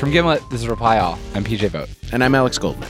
From Gimlet, this is Reply All. I'm PJ Vogt. And I'm Alex Goldman.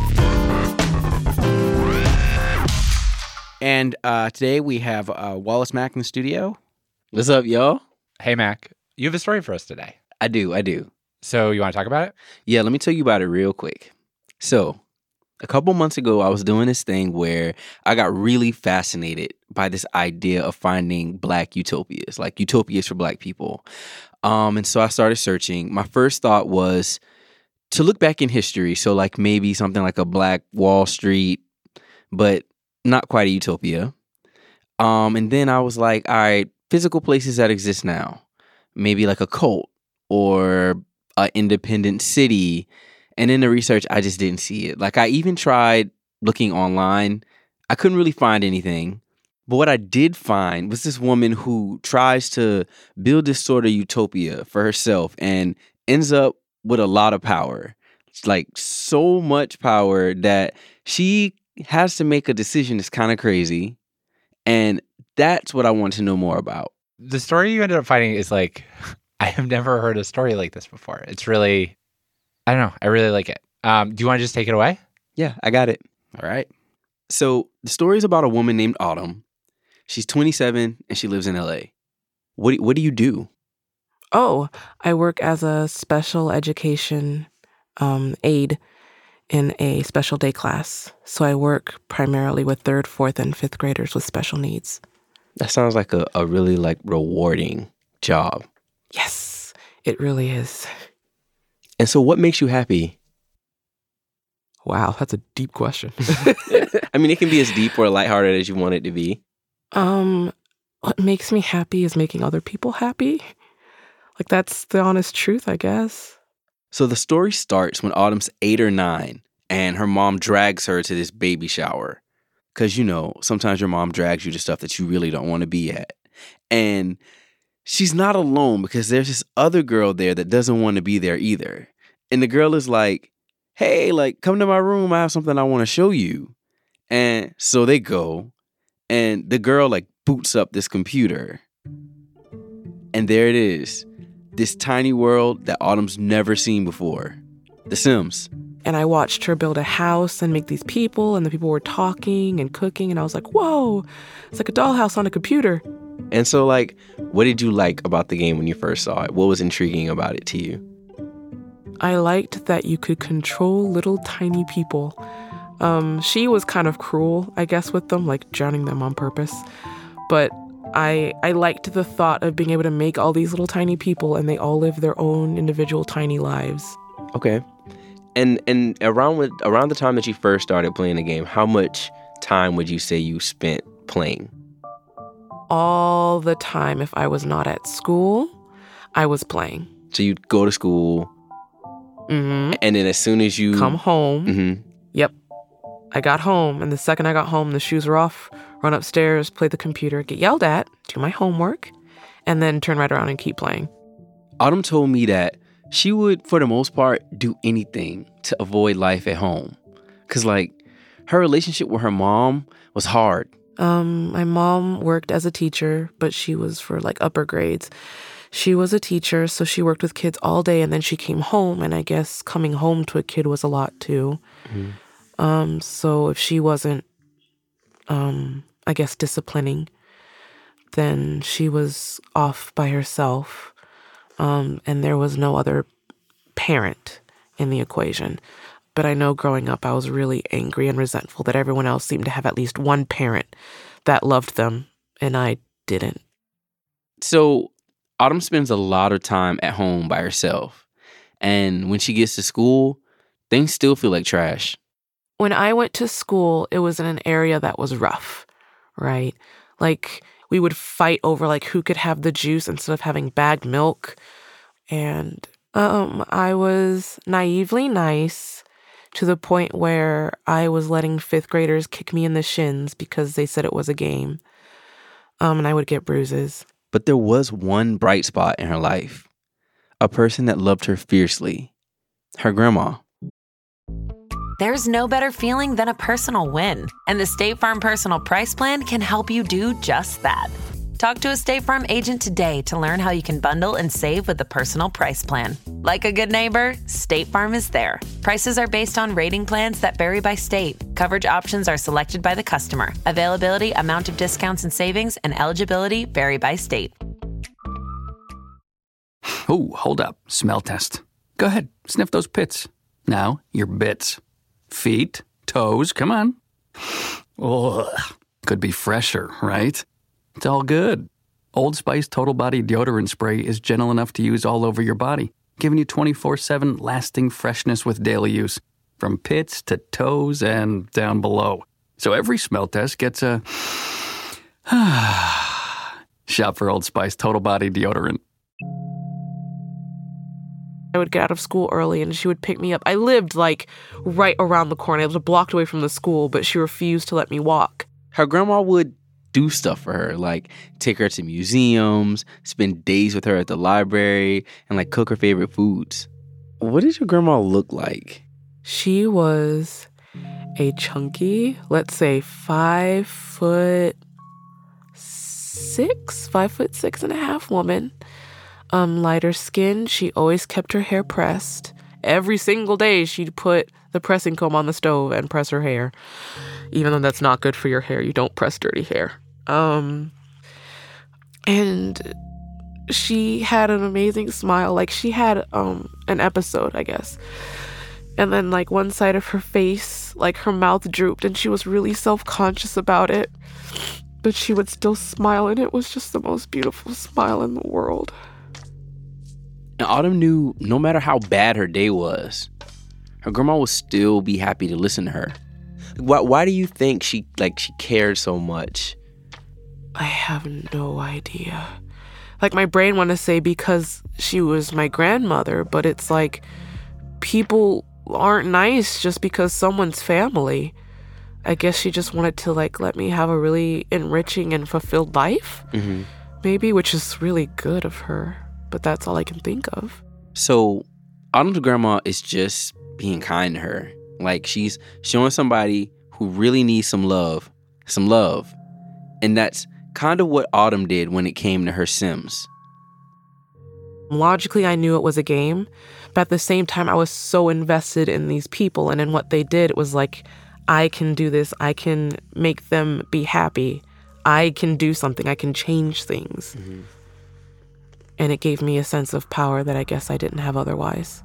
And today we have Wallace Mack in the studio. What's up, y'all? Hey, Mac. You have a story for us today. I do. So you want to talk about it? Yeah, let me tell you about it real quick. So, a couple months ago, I was doing this thing where I got really fascinated by this idea of finding Black utopias, like utopias for Black people. And so I started searching. My first thought was to look back in history. So like maybe something like a Black Wall Street, but not quite a utopia. And then I was like, all right, physical places that exist now. Maybe like a cult or an independent city. And in the research, I just didn't see it. Like I even tried looking online. I couldn't really find anything. But what I did find was this woman who tries to build this sort of utopia for herself and ends up with a lot of power. It's like so much power that she has to make a decision that's kind of crazy. And that's what I want to know more about. The story you ended up finding is like, I have never heard a story like this before. It's really, I don't know. I really like it. Do you want to just take it away? Yeah, I got it. All right. So the story is about a woman named Autumn. She's 27 and she lives in LA. What do you do? Oh, I work as a special education aide in a special day class. So I work primarily with 3rd, 4th, and 5th graders with special needs. That sounds like a really like rewarding job. Yes, it really is. And so what makes you happy? Wow, that's a deep question. I mean, it can be as deep or lighthearted as you want it to be. What makes me happy is making other people happy. Like, that's the honest truth, I guess. So the story starts when Autumn's 8 or 9 and her mom drags her to this baby shower. Because, you know, sometimes your mom drags you to stuff that you really don't want to be at. And she's not alone because there's this other girl there that doesn't want to be there either. And the girl is like, hey, like, come to my room. I have something I want to show you. And so they go. And the girl, like, boots up this computer. And there it is. This tiny world that Autumn's never seen before. The Sims. And I watched her build a house and make these people, and the people were talking and cooking, and I was like, whoa, it's like a dollhouse on a computer. And so, like, what did you like about the game when you first saw it? What was intriguing about it to you? I liked that you could control little tiny people. She was kind of cruel, I guess, with them, like drowning them on purpose. But I liked the thought of being able to make all these little tiny people and they all live their own individual tiny lives. Okay. And around the time that you first started playing the game, how much time would you say you spent playing? All the time. If I was not at school, I was playing. So you'd go to school, and then as soon as you come home, yep, I got home, and the second I got home, the shoes were off, run upstairs, play the computer, get yelled at, do my homework, and then turn right around and keep playing. Autumn told me that she would, for the most part, do anything to avoid life at home. Because, like, her relationship with her mom was hard. My mom worked as a teacher, but she was for, like, upper grades. She was a teacher, so she worked with kids all day, and then she came home, and I guess coming home to a kid was a lot, too. So if she wasn't, I guess, disciplining, then she was off by herself, and there was no other parent in the equation. But I know growing up, I was really angry and resentful that everyone else seemed to have at least one parent that loved them, and I didn't. So Autumn spends a lot of time at home by herself. And when she gets to school, things still feel like trash. When I went to school, it was in an area that was rough, right? Like, we would fight over, like, who could have the juice instead of having bagged milk. And I was naively nice to the point where I was letting 5th graders kick me in the shins because they said it was a game. And I would get bruises. But there was one bright spot in her life. A person that loved her fiercely. Her grandma. There's no better feeling than a personal win. And the State Farm Personal Price Plan can help you do just that. Talk to a State Farm agent today to learn how you can bundle and save with the Personal Price Plan. Like a good neighbor, State Farm is there. Prices are based on rating plans that vary by state. Coverage options are selected by the customer. Availability, amount of discounts and savings, and eligibility vary by state. Oh, hold up. Smell test. Go ahead, sniff those pits. Now, your bits. Feet, toes, come on. Ugh. Could be fresher, right? It's all good. Old Spice Total Body Deodorant Spray is gentle enough to use all over your body, giving you 24/7 lasting freshness with daily use, from pits to toes and down below. So every smell test gets a shop for Old Spice Total Body Deodorant. I would get out of school early and she would pick me up. I lived like right around the corner. I was blocked away from the school, but she refused to let me walk. Her grandma would do stuff for her, like take her to museums, spend days with her at the library, and like cook her favorite foods. What did your grandma look like? She was a chunky, let's say 5'6", 5'6.5" woman. Lighter skin. She always kept her hair pressed. Every single day she'd put the pressing comb on the stove and press her hair. Even though that's not good for your hair. You don't press dirty hair. And she had an amazing smile. Like she had an episode, I guess. And then like one side of her face, like her mouth drooped and she was really self-conscious about it. But she would still smile and it was just the most beautiful smile in the world. And Autumn knew no matter how bad her day was, her grandma would still be happy to listen to her. Why do you think she cared so much? I have no idea. Like my brain wanted to say because she was my grandmother, but it's like people aren't nice just because someone's family. I guess she just wanted to like let me have a really enriching and fulfilled life, maybe, which is really good of her. But that's all I can think of. So Autumn's grandma is just being kind to her. Like she's showing somebody who really needs some love. And that's kind of what Autumn did when it came to her Sims. Logically, I knew it was a game, but at the same time, I was so invested in these people and in what they did. It was like, I can do this. I can make them be happy. I can do something. I can change things. And it gave me a sense of power that I guess I didn't have otherwise.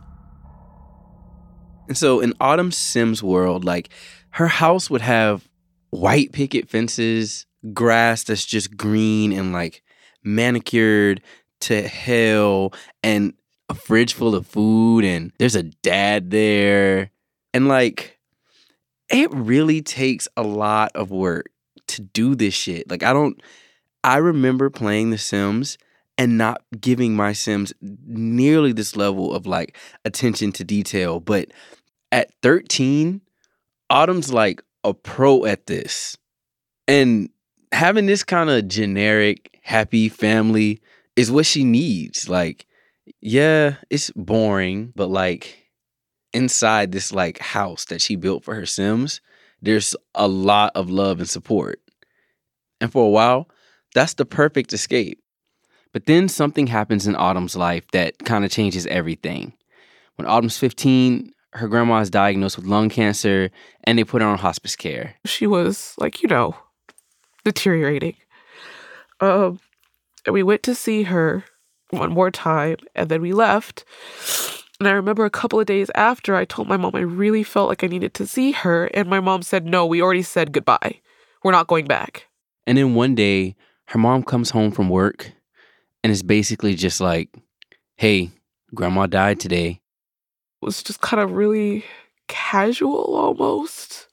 And so in Autumn's Sims world, like her house would have white picket fences, grass that's just green and like manicured to hell, and a fridge full of food, and there's a dad there. And like, it really takes a lot of work to do this shit. Like I remember playing The Sims and not giving my Sims nearly this level of like attention to detail. But at 13, Autumn's like a pro at this. And having this kind of generic, happy family is what she needs. Like, yeah, it's boring, but like inside this like house that she built for her Sims, there's a lot of love and support. And for a while, that's the perfect escape. But then something happens in Autumn's life that kind of changes everything. When Autumn's 15, her grandma is diagnosed with lung cancer and they put her on hospice care. She was like, deteriorating. And we went to see her one more time and then we left. And I remember a couple of days after I told my mom I really felt like I needed to see her. And my mom said, no, we already said goodbye. We're not going back. And then one day, her mom comes home from work and it's basically just like, hey, grandma died today. It was just kind of really casual almost.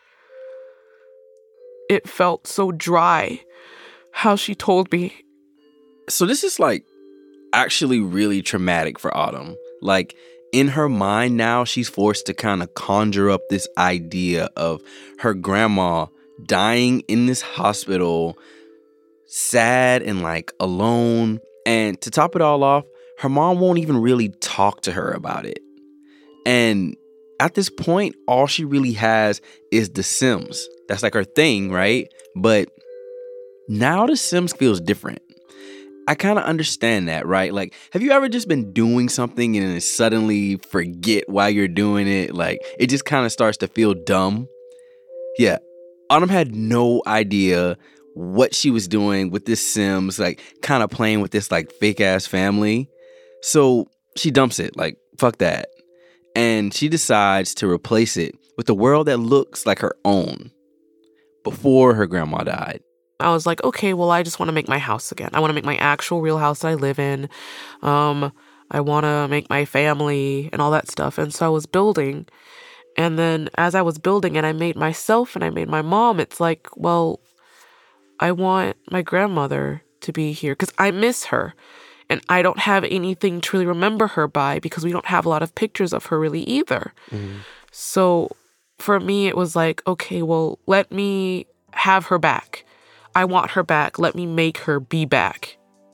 It felt so dry how she told me. So this is like actually really traumatic for Autumn. Like in her mind now, she's forced to kind of conjure up this idea of her grandma dying in this hospital, sad and like alone. And to top it all off, her mom won't even really talk to her about it. And at this point, all she really has is The Sims. That's like her thing, right? But Now The Sims feels different. I kind of understand that, right? Like, have you ever just been doing something and then suddenly forget why you're doing it? Like, it just kind of starts to feel dumb. Yeah, Autumn had no idea what she was doing with this Sims, like, kind of playing with this, like, fake-ass family. So she dumps it, like, fuck that. And she decides to replace it with a world that looks like her own before her grandma died. I was like, okay, well, I just want to make my house again. I want to make my actual real house that I live in. I want to make my family and all that stuff. And so I was building. And then as I was building and I made myself and I made my mom, it's like, well, I want my grandmother to be here because I miss her. And I don't have anything to really remember her by because we don't have a lot of pictures of her really either. So for me, it was like, okay, well, let me have her back. I want her back. Let me make her be back.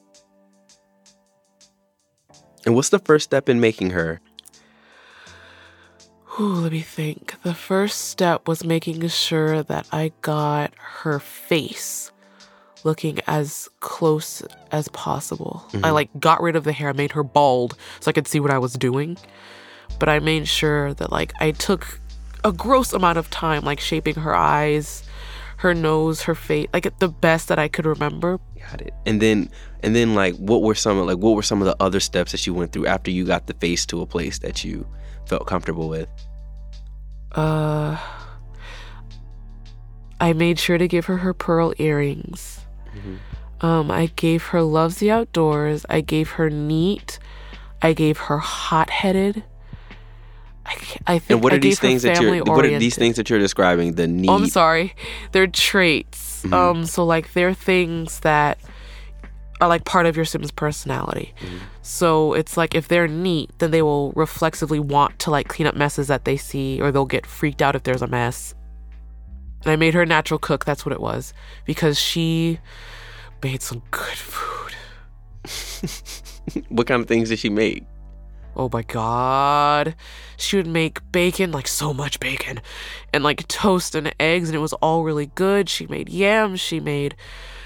And what's the first step in making her? Let me think. The first step was making sure that I got her face looking as close as possible. I got rid of the hair. I made her bald so I could see what I was doing. But I made sure that I took a gross amount of time shaping her eyes, her nose, her face, the best that I could remember. Got it. And then what were some of the other steps that you went through after you got the face to a place that you felt comfortable with? I made sure to give her pearl earrings. I gave her loves the outdoors. I gave her neat. I gave her hot-headed. I think. And what I are these gave things her that you're? family-oriented. What are these things that you're describing? The need. Oh, I'm sorry. They're traits. So they're things that are part of your Sim's personality. So it's if they're neat, then they will reflexively want to clean up messes that they see, or they'll get freaked out if there's a mess. And I made her a natural cook. That's what it was, because she made some good food. What kind of things did she make? Oh my God. She would make bacon, so much bacon, and toast and eggs, and it was all really good. She made yams. She made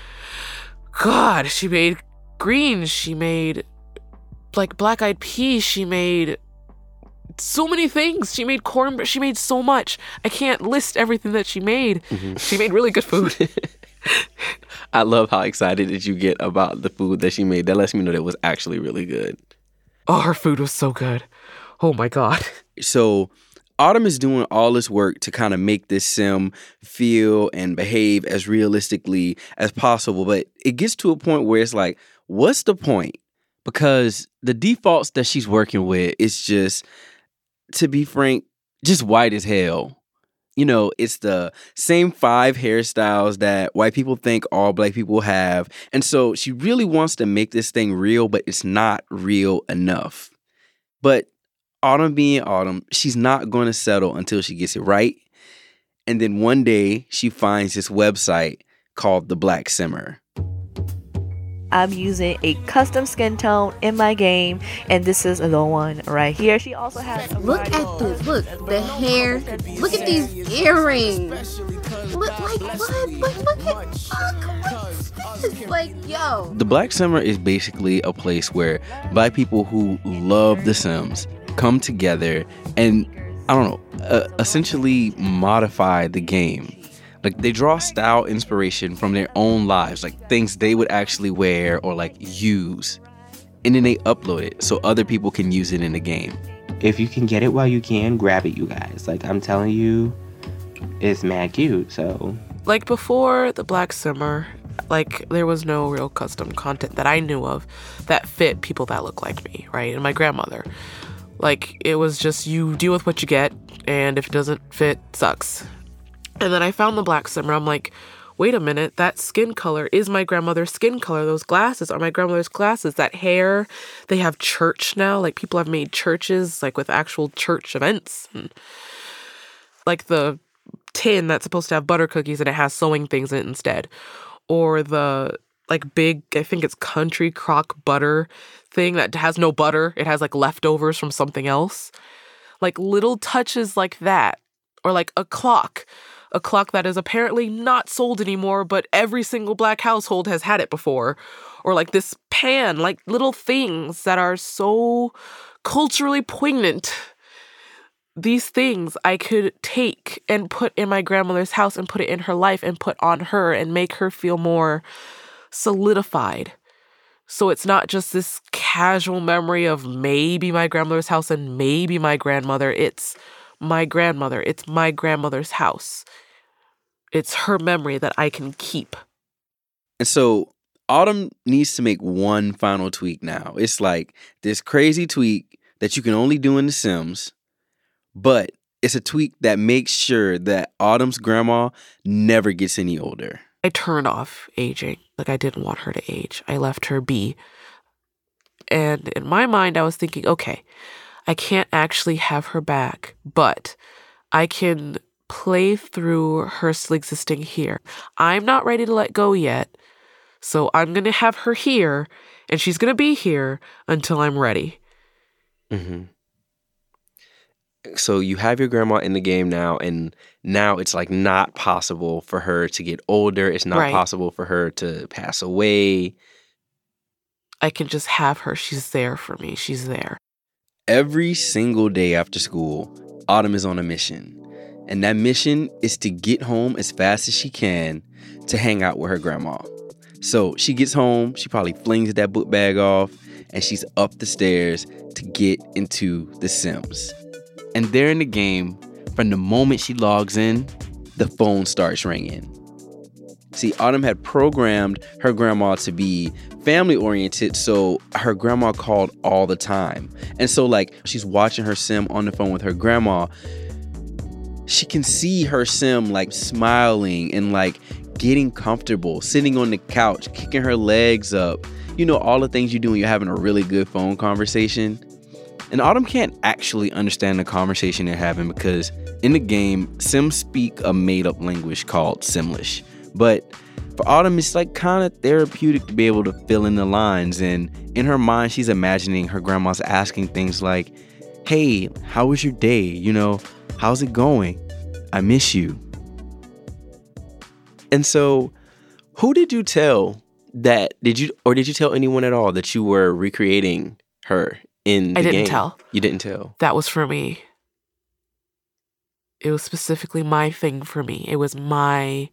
greens. She made black-eyed peas. She made so many things. She made cornbread. She made so much. I can't list everything that she made. She made really good food. I love how excited that you get about the food that she made. That lets me know that it was actually really good. Oh, her food was so good. Oh my God. So Autumn is doing all this work to kind of make this Sim feel and behave as realistically as possible. But it gets to a point where it's what's the point? Because the defaults that she's working with is just, to be frank, just white as hell. It's the same 5 hairstyles that white people think all black people have. And so she really wants to make this thing real, but it's not real enough. But Autumn being Autumn, she's not going to settle until she gets it right. And then one day she finds this website called The Black Simmer. I'm using a custom skin tone in my game, and this is the one right here. She also has look at this. Look, the hair. Look at these earrings. Look at this. Yo. The Black Simmer is basically a place where black people who love The Sims come together and, essentially modify the game. They draw style inspiration from their own lives, things they would actually wear or use. And then they upload it so other people can use it in the game. If you can get it while you can, grab it, you guys. I'm telling you, it's mad cute, so. Before the Black Simmer, there was no real custom content that I knew of that fit people that look like me, right? And my grandmother. It was just you deal with what you get, and if it doesn't fit, sucks. And then I found the Black Simmer. I'm like, wait a minute, that skin color is my grandmother's skin color. Those glasses are my grandmother's glasses. That hair, they have church now. People have made churches, with actual church events. And, the tin that's supposed to have butter cookies and it has sewing things in it instead. Or the, big, I think it's country crock butter thing that has no butter. It has, leftovers from something else. Little touches like that. Or, a clock. a clock that is apparently not sold anymore, but every single Black household has had it before. Or like this pan, like little things that are so culturally poignant. These things I could take and put in my grandmother's house and put it in her life and put on her and make her feel more solidified. So it's not just this casual memory of maybe my grandmother's house and maybe my grandmother. It's my grandmother. It's my grandmother's house. It's her memory that I can keep. And so Autumn needs to make one final tweak now. It's like this crazy tweak that you can only do in The Sims, but it's a tweak that makes sure that Autumn's grandma never gets any older. I turned off aging. Like, I didn't want her to age. I left her be. And in my mind, I was thinking, okay, I can't actually have her back, but I can play through her still existing here. I'm not ready to let go yet, so I'm going to have her here, and she's going to be here until I'm ready. Mm-hmm. So you have your grandma in the game now, and now it's like not possible for her to get older. It's not possible for her to pass away. I can just have her. She's there for me. She's there. Every single day after school, Autumn is on a mission. And that mission is to get home as fast as she can to hang out with her grandma. So she gets home, she probably flings that book bag off, and she's up the stairs to get into The Sims. And there in the game, from the moment she logs in, the phone starts ringing. See, Autumn had programmed her grandma to be family-oriented, so her grandma called all the time. And so, like, she's watching her sim on the phone with her grandma. She can see her sim, like, smiling and, like, getting comfortable, sitting on the couch, kicking her legs up. You know, all the things you do when you're having a really good phone conversation. And Autumn can't actually understand the conversation they're having because in the game, Sims speak a made-up language called Simlish. But for Autumn, it's like kind of therapeutic to be able to fill in the lines. And in her mind, she's imagining her grandma's asking things like, hey, how was your day? You know, how's it going? I miss you. And so who did you tell that, did you tell anyone at all that you were recreating her in the game? I didn't tell. You didn't tell? That was for me. It was specifically my thing for me. It was mine.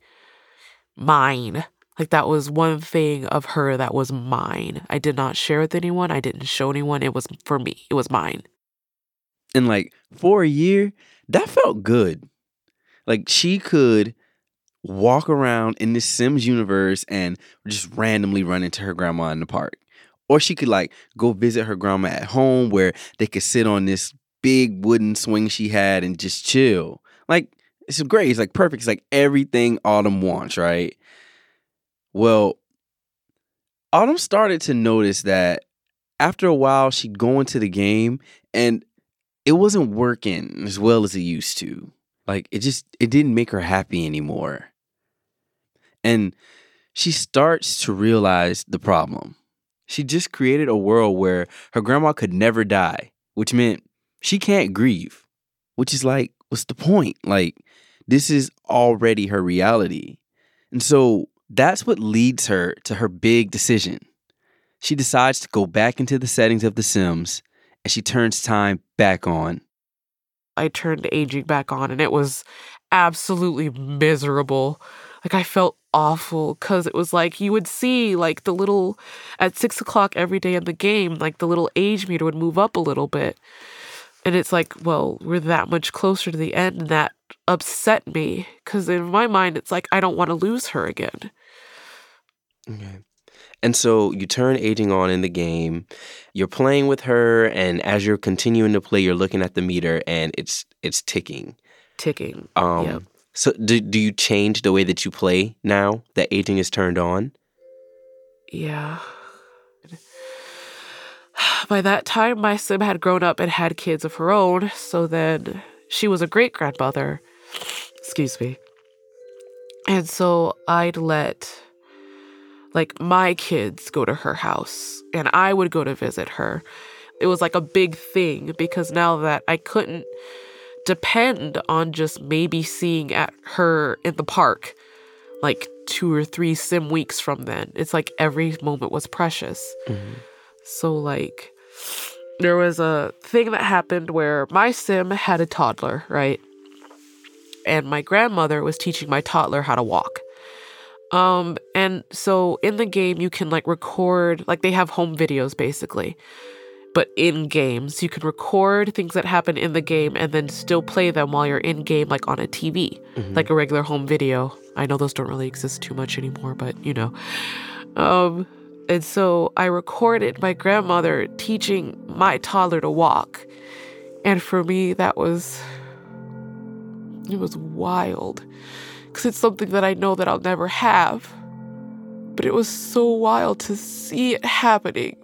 Like, that was one thing of her that was mine. I did not share with anyone. I didn't show anyone. It was for me. It was mine. And like for a year, that felt good. Like she could walk around in this Sims universe and just randomly run into her grandma in the park. Or she could like go visit her grandma at home where they could sit on this big wooden swing she had and just chill. Like, it's great. It's like perfect. It's like everything Autumn wants, right? Well, Autumn started to notice that after a while she'd go into the game and it wasn't working as well as it used to. Like, it didn't make her happy anymore. And she starts to realize the problem. She just created a world where her grandma could never die, which meant she can't grieve, which is like, what's the point? Like, this is already her reality. And so that's what leads her to her big decision. She decides to go back into the settings of The Sims and she turns time back on. I turned aging back on and it was absolutely miserable. Like, I felt awful because it was like you would see like the little, at 6:00 every day in the game, like the little age meter would move up a little bit. And it's like, well, we're that much closer to the end, and that upset me because in my mind, it's like, I don't want to lose her again. Okay. And so you turn aging on in the game, you're playing with her, and as you're continuing to play, you're looking at the meter and it's ticking. Ticking, yep. So do you change the way that you play now that aging is turned on? Yeah. By that time, my sim had grown up and had kids of her own, so then she was a great-grandmother. Excuse me. And so I'd let, like, my kids go to her house, and I would go to visit her. It was like a big thing, because now that I couldn't depend on just maybe seeing at her in the park like 2 or 3 sim weeks from then. It's like every moment was precious. So like there was a thing that happened where my sim had a toddler, right? And my grandmother was teaching my toddler how to walk. And so in the game you can like record, like they have home videos basically. But in games, you can record things that happen in the game and then still play them while you're in game, like on a TV, like a regular home video. I know those don't really exist too much anymore, but you know. And so I recorded my grandmother teaching my toddler to walk. And for me, it was wild. Because it's something that I know that I'll never have. But it was so wild to see it happening.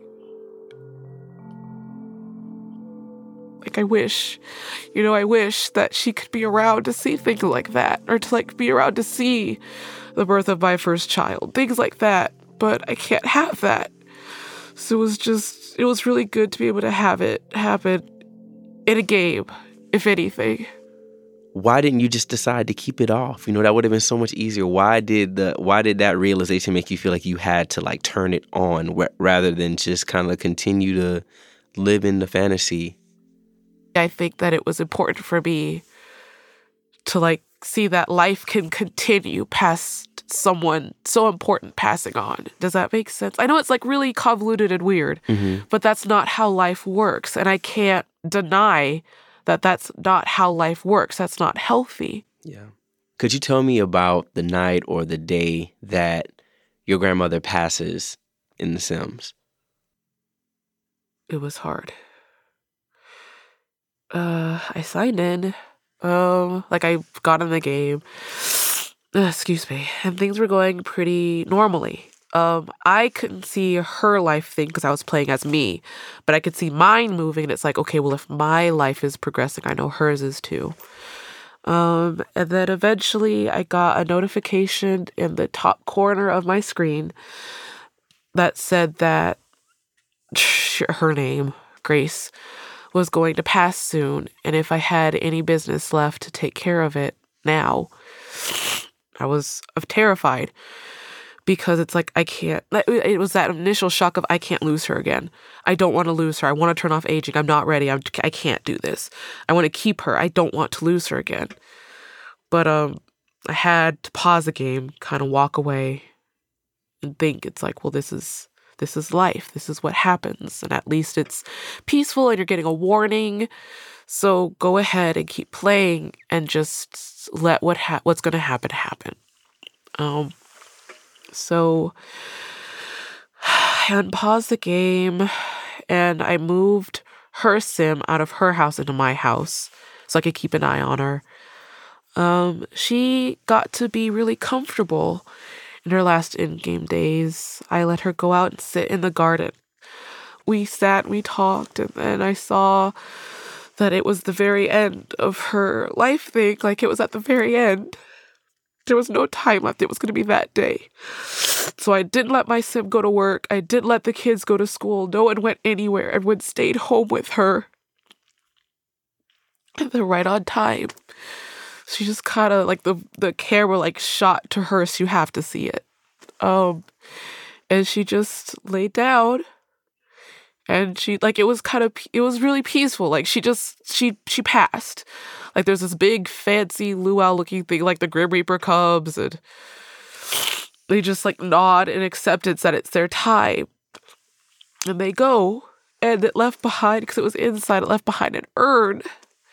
Like, I wish that she could be around to see things like that, or to, like, be around to see the birth of my first child, things like that, but I can't have that. So it was really good to be able to have it happen in a game, if anything. Why didn't you just decide to keep it off? You know, that would have been so much easier. Why did that realization make you feel like you had to, like, turn it on rather than just kind of continue to live in the fantasy? I think that it was important for me to like see that life can continue past someone so important passing on. Does that make sense? I know it's like really convoluted and weird, but that's not how life works. And I can't deny that that's not how life works. That's not healthy. Yeah. Could you tell me about the night or the day that your grandmother passes in The Sims? It was hard. I signed in. Like I got in the game. Excuse me. And things were going pretty normally. I couldn't see her life thing because I was playing as me, but I could see mine moving, and it's like, okay, well, if my life is progressing, I know hers is too. And then eventually I got a notification in the top corner of my screen that said that her name, Grace, was going to pass soon, and if I had any business left to take care of it now, I was terrified because it's like I can't. It was that initial shock of I can't lose her again. I don't want to lose her. I want to turn off aging. I'm not ready. I can't do this. I want to keep her. I don't want to lose her again. But I had to pause the game, kind of walk away, and think it's like, well, this is life. This is what happens. And at least it's peaceful and you're getting a warning. So go ahead and keep playing and just let what's going to happen. So I unpaused the game and I moved her sim out of her house into my house so I could keep an eye on her. She got to be really comfortable in her last in-game days. I let her go out and sit in the garden. We sat, we talked, and then I saw that it was the very end of her life thing. Like, it was at the very end. There was no time left. It was going to be that day. So I didn't let my sim go to work. I didn't let the kids go to school. No one went anywhere. Everyone stayed home with her. And then right on time, she just kind of, like, the camera, like, shot to her, so you have to see it. And she just laid down, and she, like, it was really peaceful. Like, she passed. Like, there's this big, fancy, luau-looking thing, like the Grim Reaper cubs, and they just, like, nod in acceptance that it's their time. And they go, and it left behind, because it was inside, it left behind an urn.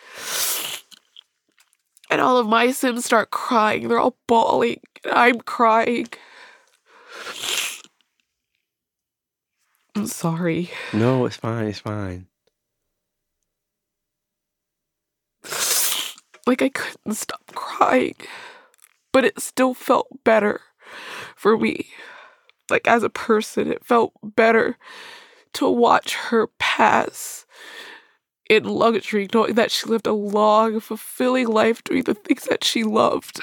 And all of my Sims start crying. They're all bawling. And I'm crying. I'm sorry. No, it's fine. It's fine. Like, I couldn't stop crying. But it still felt better for me. Like, as a person, it felt better to watch her pass in luxury, knowing that she lived a long, fulfilling life doing the things that she loved.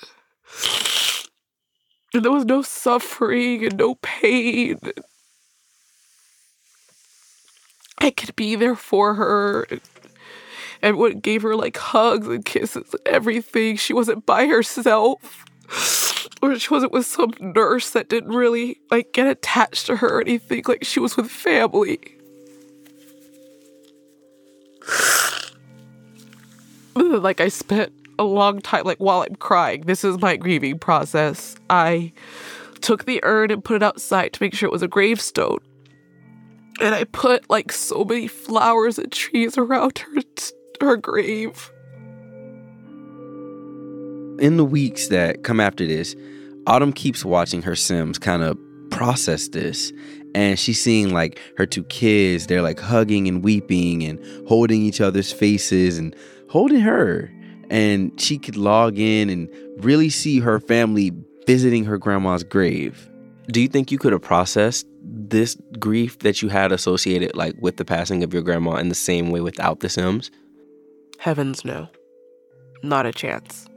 And there was no suffering and no pain. I could be there for her. Everyone gave her like hugs and kisses and everything. She wasn't by herself. Or she wasn't with some nurse that didn't really like get attached to her or anything. Like she was with family. Like I spent a long time, like while I'm crying, this is my grieving process. I took the urn and put it outside to make sure it was a gravestone. And I put like so many flowers and trees around her grave. In the weeks that come after this, Autumn keeps watching her Sims kind of process this. And she's seeing like her two kids, they're like hugging and weeping and holding each other's faces and holding her. And she could log in and really see her family visiting her grandma's grave. Do you think you could have processed this grief that you had associated like with the passing of your grandma in the same way without the Sims? Heavens no. Not a chance.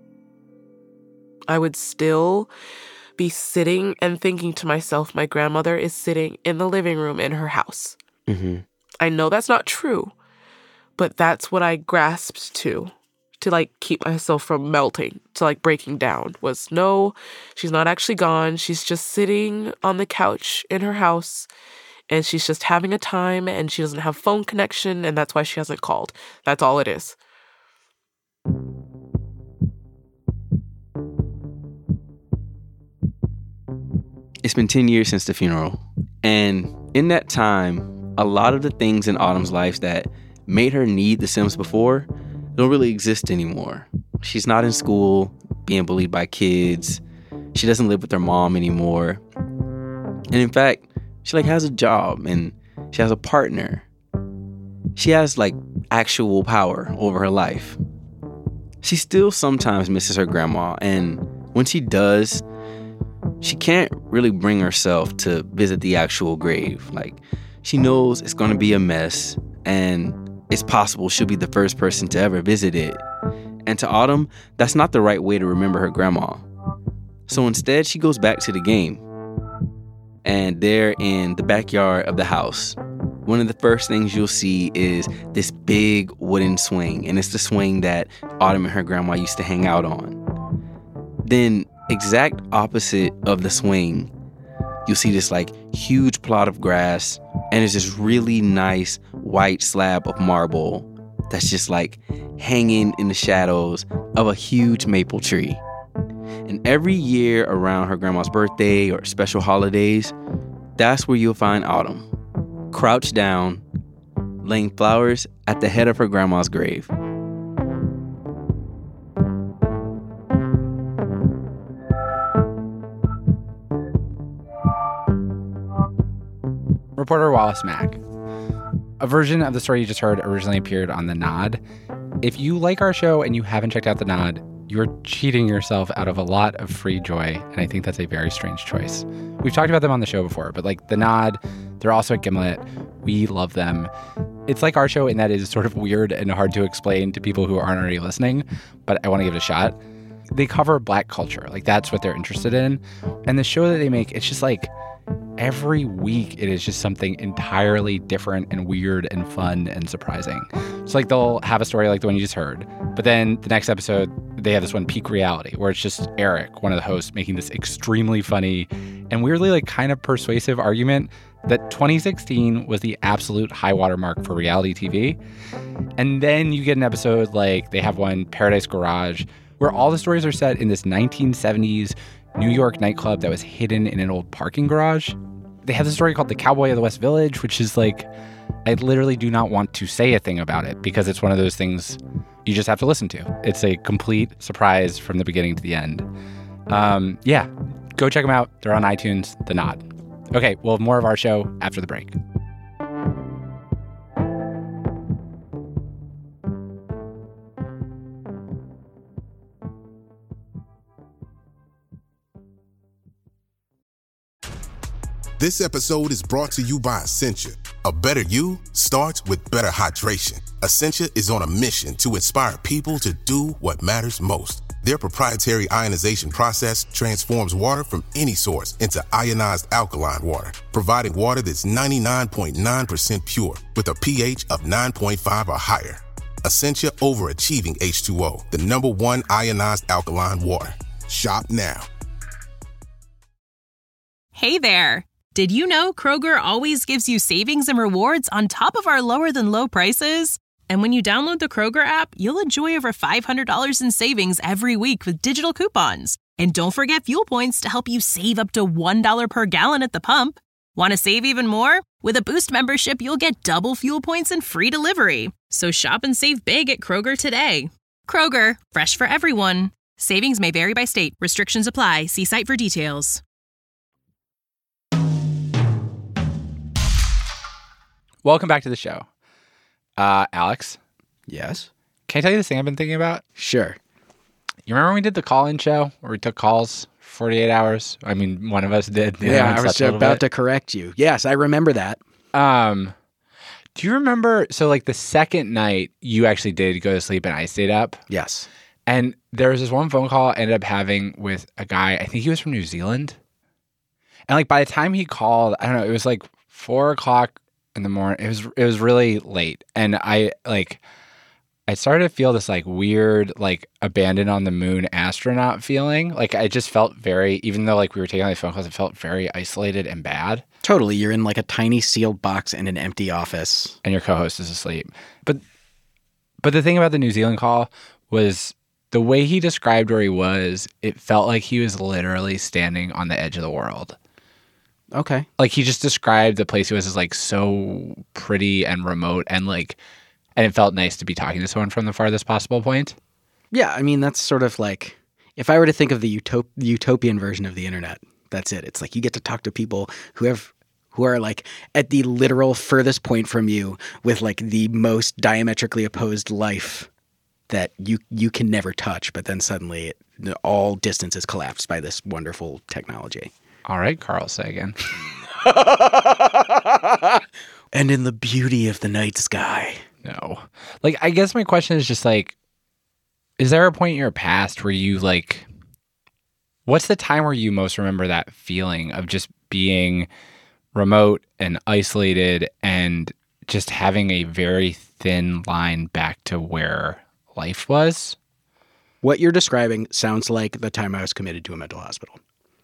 I would still be sitting and thinking to myself, my grandmother is sitting in the living room in her house. Mm-hmm. I know that's not true, but that's what I grasped to like keep myself from melting, to like breaking down, was no, she's not actually gone. She's just sitting on the couch in her house and she's just having a time and she doesn't have phone connection and that's why she hasn't called. That's all it is. It's been 10 years since the funeral. And in that time, a lot of the things in Autumn's life that made her need the Sims before don't really exist anymore. She's not in school, being bullied by kids. She doesn't live with her mom anymore. And in fact, she like has a job and she has a partner. She has like actual power over her life. She still sometimes misses her grandma, and when she does, she can't really bring herself to visit the actual grave. Like, she knows it's going to be a mess, and it's possible she'll be the first person to ever visit it. And to Autumn, that's not the right way to remember her grandma. So instead, she goes back to the game. And there in the backyard of the house, one of the first things you'll see is this big wooden swing. And it's the swing that Autumn and her grandma used to hang out on. Then, exact opposite of the swing, you'll see this like huge plot of grass, and there's this really nice white slab of marble that's just like hanging in the shadows of a huge maple tree. And every year around her grandma's birthday or special holidays, that's where you'll find Autumn, crouched down, laying flowers at the head of her grandma's grave. Reporter Wallace Mack. A version of the story you just heard originally appeared on The Nod. If you like our show and you haven't checked out The Nod, you're cheating yourself out of a lot of free joy, and I think that's a very strange choice. We've talked about them on the show before, but like The Nod, they're also at Gimlet. We love them. It's like our show in that it is sort of weird and hard to explain to people who aren't already listening, but I want to give it a shot. They cover Black culture. Like, that's what they're interested in. And the show that they make, it's just like every week it is just something entirely different and weird and fun and surprising. So like they'll have a story like the one you just heard, but then the next episode they have this one, Peak Reality, where it's just Eric, one of the hosts, making this extremely funny and weirdly like kind of persuasive argument that 2016 was the absolute high water mark for reality TV. And then you get an episode like they have one, Paradise Garage, where all the stories are set in this 1970s New York nightclub that was hidden in an old parking garage. They have this story called The Cowboy of the West Village, which is like, I literally do not want to say a thing about it because it's one of those things you just have to listen to. It's a complete surprise from the beginning to the end. Yeah, go check them out. They're on iTunes, The Nod. Okay, we'll have more of our show after the break. This episode is brought to you by Essentia. A better you starts with better hydration. Essentia is on a mission to inspire people to do what matters most. Their proprietary ionization process transforms water from any source into ionized alkaline water, providing water that's 99.9% pure with a pH of 9.5 or higher. Essentia Overachieving H2O, the #1 ionized alkaline water. Shop now. Hey there. Did you know Kroger always gives you savings and rewards on top of our lower than low prices? And when you download the Kroger app, you'll enjoy over $500 in savings every week with digital coupons. And don't forget fuel points to help you save up to $1 per gallon at the pump. Want to save even more? With a Boost membership, you'll get double fuel points and free delivery. So shop and save big at Kroger today. Kroger, fresh for everyone. Savings may vary by state. Restrictions apply. See site for details. Welcome back to the show. Alex, Yes. can I tell you this thing I've been thinking about? Sure. You remember when we did the call-in show where we took calls 48 hours? I mean, one of us did. The other Yeah, one I was slept a little about bit. to correct you. Yes, I remember that. Do you remember, so like the second night you actually did go to sleep and I stayed up? Yes. And there was this one phone call I ended up having with a guy, I think he was from New Zealand. And like by the time he called, I don't know, it was like 4 o'clock in the morning. It was really late. And I started to feel this like weird, like abandoned on the moon astronaut feeling. Like I just felt very, even though like we were taking all these phone calls, it felt very isolated and bad. Totally. You're in like a tiny sealed box in an empty office. And your co-host is asleep. But the thing about the New Zealand call was the way he described where he was, it felt like he was literally standing on the edge of the world. Okay. Like he just described the place he was as like so pretty and remote and like, and it felt nice to be talking to someone from the farthest possible point. Yeah, I mean, that's sort of like, if I were to think of the utopian version of the internet, that's it. It's like you get to talk to people who are like at the literal furthest point from you with like the most diametrically opposed life that you can never touch, but then suddenly all distance is collapsed by this wonderful technology. All right, Carl Sagan. And in the beauty of the night sky. No. Like, I guess my question is just like, is there a point in your past where you like, what's the time where you most remember that feeling of just being remote and isolated and just having a very thin line back to where life was? What you're describing sounds like the time I was committed to a mental hospital.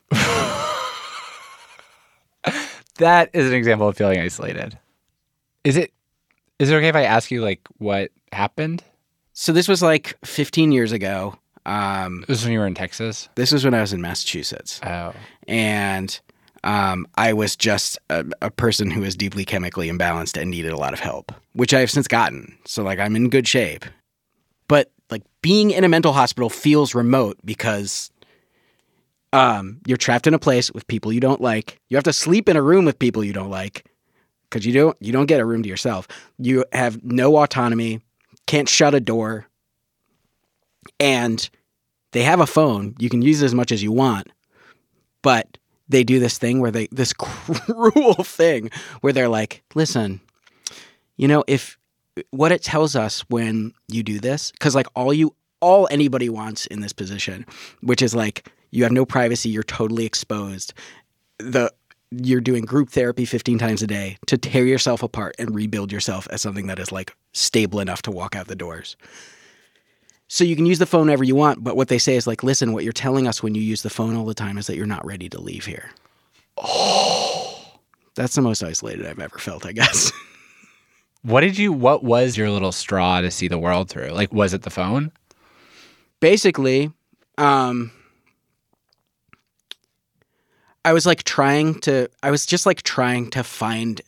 That is an example of feeling isolated. Is it okay if I ask you like what happened? So this was like 15 years ago. This was when you were in Texas? This was when I was in Massachusetts. Oh. And I was just a person who was deeply chemically imbalanced and needed a lot of help, which I have since gotten. So like I'm in good shape. But like being in a mental hospital feels remote because you're trapped in a place with people you don't like. You have to sleep in a room with people you don't like because you don't get a room to yourself. You have no autonomy, can't shut a door, and they have a phone. You can use it as much as you want, but they do this thing where this cruel thing where they're like, listen, if what it tells us when you do this, because like all anybody wants in this position, which is like, you have no privacy. You're totally exposed. You're doing group therapy 15 times a day to tear yourself apart and rebuild yourself as something that is like stable enough to walk out the doors. So you can use the phone whenever you want. But what they say is like, listen, what you're telling us when you use the phone all the time is that you're not ready to leave here. Oh, that's the most isolated I've ever felt, I guess. What was your little straw to see the world through? Like, was it the phone? Basically, I was just trying to find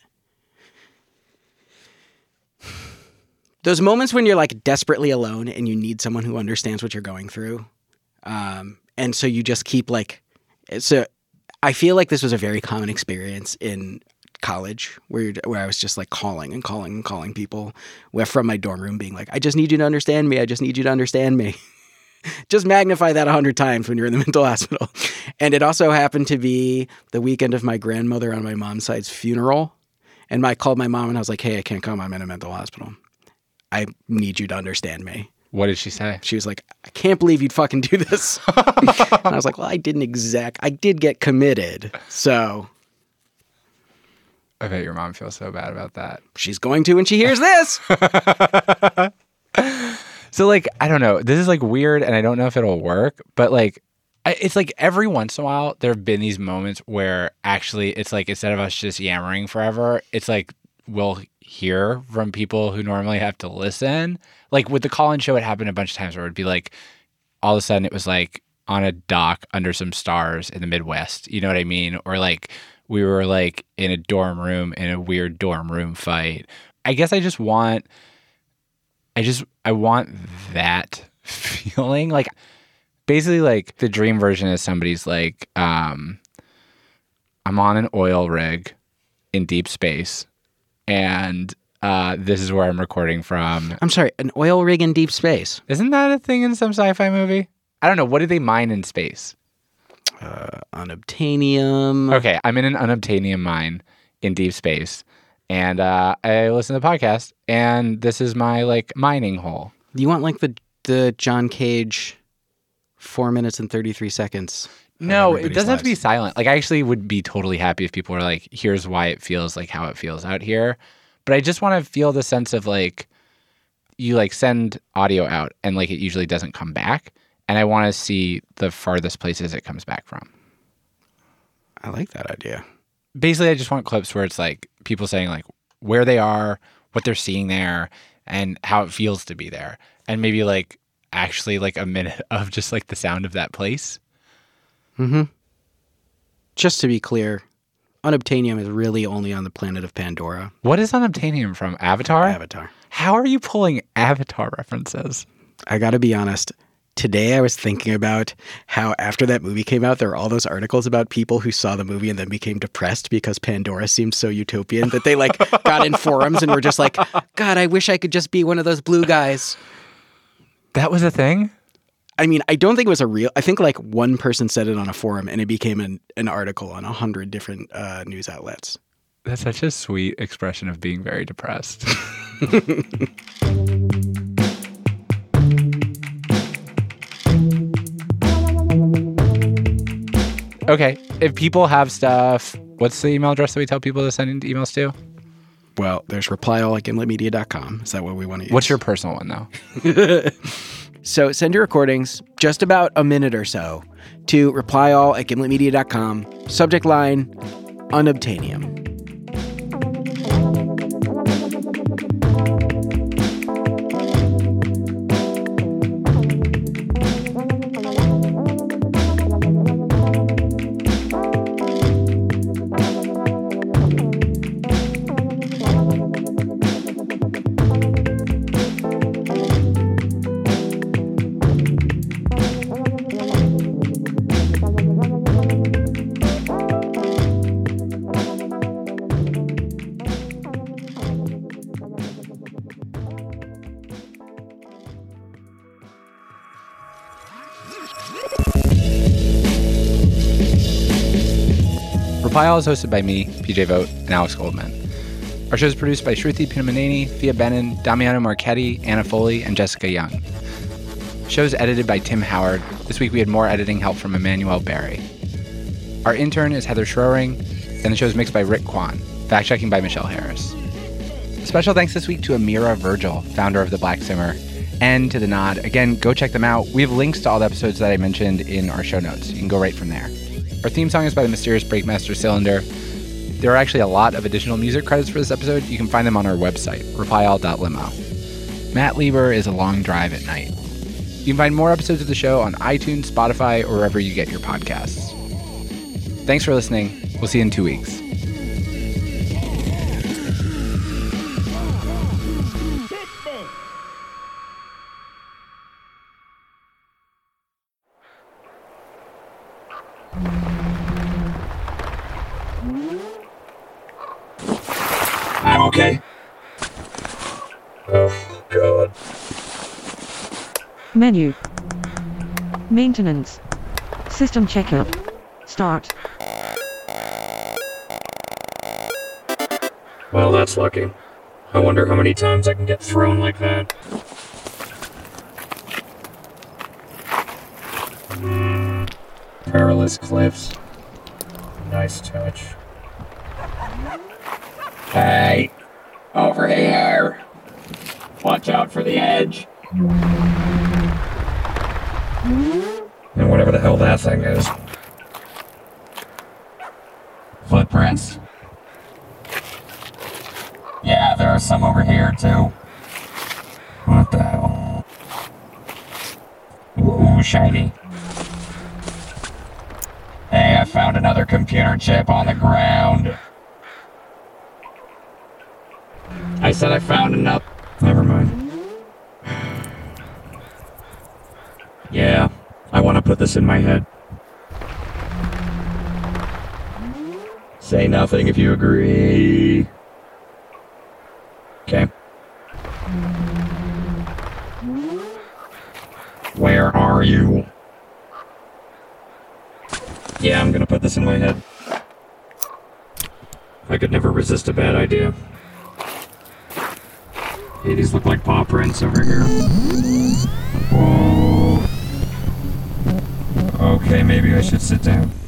those moments when you're like desperately alone and you need someone who understands what you're going through. And so you just keep I feel like this was a very common experience in college where I was just like calling and calling and calling people from my dorm room being like, I just need you to understand me. I just need you to understand me. Just magnify that 100 times when you're in the mental hospital. And it also happened to be the weekend of my grandmother on my mom's side's funeral. And I called my mom and I was like, hey, I can't come. I'm in a mental hospital. I need you to understand me. What did she say? She was like, I can't believe you'd fucking do this. And I was like, well, I did get committed. So I bet your mom feels so bad about that. She's going to when she hears this. So, like, I don't know. This is, like, weird, and I don't know if it'll work. But, like, it's, like, every once in a while, there have been these moments where actually it's, like, instead of us just yammering forever, it's, like, we'll hear from people who normally have to listen. Like, with the call-in show, it happened a bunch of times where it would be, like, all of a sudden it was, like, on a dock under some stars in the Midwest. You know what I mean? Or, like, we were, like, in a dorm room in a weird dorm room fight. I guess I want that feeling. Like, basically, like, the dream version is somebody's like, I'm on an oil rig in deep space, and this is where I'm recording from. I'm sorry, an oil rig in deep space. Isn't that a thing in some sci-fi movie? I don't know. What do they mine in space? Unobtainium. Okay, I'm in an unobtainium mine in deep space. And I listen to the podcast, and this is my, like, mining hole. You want, like, the John Cage 4 minutes and 33 seconds? No, it doesn't have to be silent. Like, I actually would be totally happy if people were like, here's why it feels like how it feels out here. But I just want to feel the sense of, like, you, like, send audio out, and, like, it usually doesn't come back. And I want to see the farthest places it comes back from. I like that idea. Basically, I just want clips where it's like people saying like where they are, what they're seeing there, and how it feels to be there. And maybe like actually like a minute of just like the sound of that place. Mm-hmm. Just to be clear, unobtainium is really only on the planet of Pandora. What is unobtainium from? Avatar? Avatar. How are you pulling Avatar references? I gotta be honest. Today I was thinking about how after that movie came out, there were all those articles about people who saw the movie and then became depressed because Pandora seemed so utopian that they like got in forums and were just like, God, I wish I could just be one of those blue guys. That was a thing? I mean, I don't think it was I think like one person said it on a forum and it became an article on 100 different news outlets. That's such a sweet expression of being very depressed. Okay, if people have stuff, what's the email address that we tell people to send emails to? Well, there's replyall@gimletmedia.com. Is that what we want to use? What's your personal one, though? So send your recordings, just about a minute or so, to replyall@gimletmedia.com. Subject line, unobtainium. Reply All is hosted by me, PJ Vogt, and Alex Goldman. Our show is produced by Shruti Pinamaneni, Thea Benin, Damiano Marchetti, Anna Foley, and Jessica Young. The show is edited by Tim Howard. This week we had more editing help from Emmanuel Barry. Our intern is Heather Schroering, and the show is mixed by Rick Kwan, fact-checking by Michelle Harris. A special thanks this week to Amira Virgil, founder of The Black Simmer, and to The Nod. Again, go check them out. We have links to all the episodes that I mentioned in our show notes. You can go right from there. Our theme song is by the mysterious Breakmaster Cylinder. There are actually a lot of additional music credits for this episode. You can find them on our website, replyall.limo. Matt Lieber is A Long Drive at Night. You can find more episodes of the show on iTunes, Spotify, or wherever you get your podcasts. Thanks for listening. We'll see you in 2 weeks. I'm okay. Oh, God. Menu. Maintenance. System checkup. Start. Well, that's lucky. I wonder how many times I can get thrown like that. Perilous cliffs. Nice touch. Hey! Over here! Watch out for the edge. And whatever the hell that thing is. Footprints. Yeah, there are some over here too. What the hell? Ooh, shiny. Hey, I found another computer chip on the ground. I said I found another. Never mind. Yeah, I want to put this in my head. Say nothing if you agree. Okay. Where are you? Yeah, I'm gonna put this in my head. I could never resist a bad idea. Hey, these look like paw prints over here. Whoa. Okay, maybe I should sit down.